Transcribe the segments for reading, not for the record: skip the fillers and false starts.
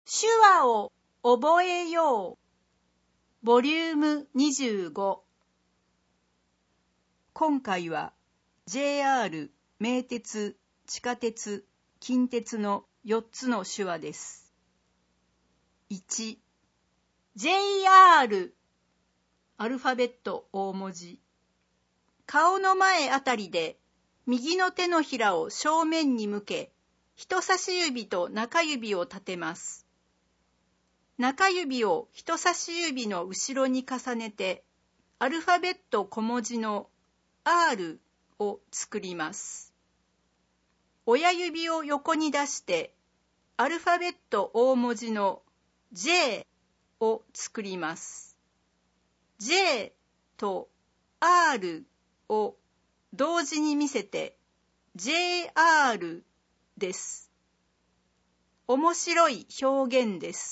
手話を覚えよう。ボリューム25。今回は JR、名鉄、地下鉄、近鉄の4つの手話です。1、JR、アルファベット大文字。顔の前あたりで右の手のひらを正面に向け、人差し指と中指を立てます。中指を人差し指の後ろに重ねて、アルファベット小文字の R を作ります。親指を横に出して、アルファベット大文字の J を作ります。J と R を同時に見せて JR です。面白い表現です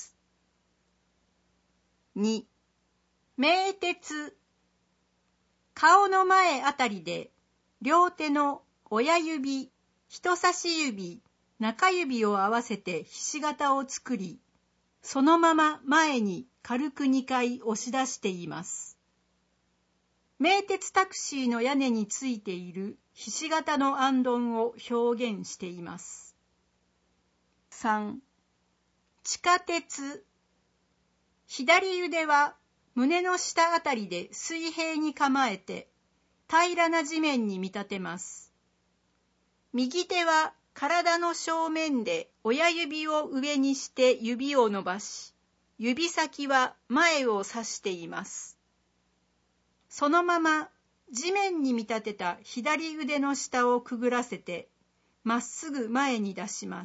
。2、名鉄。顔の前あたりで両手の親指、人差し指、中指を合わせてひし形を作り、そのまま前に軽く2回押し出しています。名鉄タクシーの屋根についているひし形のあんどんを表現しています。3、地下鉄。左腕は胸の下あたりで水平に構えて平らな地面に見立てます。右手は体の正面で親指を上にして指を伸ばし、指先は前を指しています。そのまま地面に見立てた左腕の下をくぐらせて、まっすぐ前に出します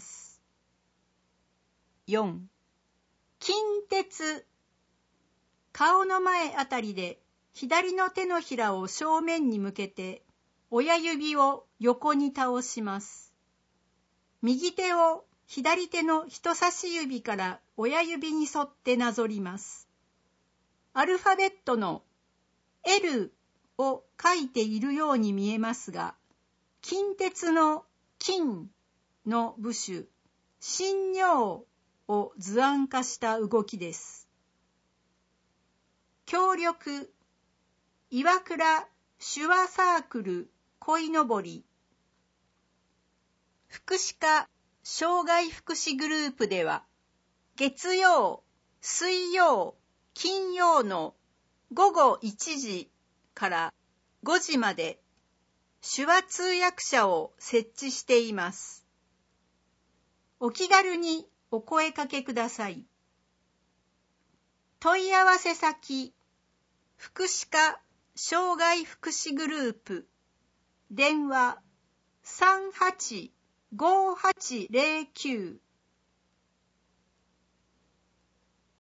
。4、近鉄。顔の前あたりで左の手のひらを正面に向けて、親指を横に倒します。右手を左手の人差し指から親指に沿ってなぞります。アルファベットの L を書いているように見えますが、近鉄の近の部首、身尿を図案化した動きです。協力、岩倉手話サークル鯉のぼり。福祉課障害福祉グループでは、月曜、水曜、金曜の午後1時から5時まで手話通訳者を設置しています。お気軽にお声かけください。問い合わせ先、福祉課障害福祉グループ、電話 385809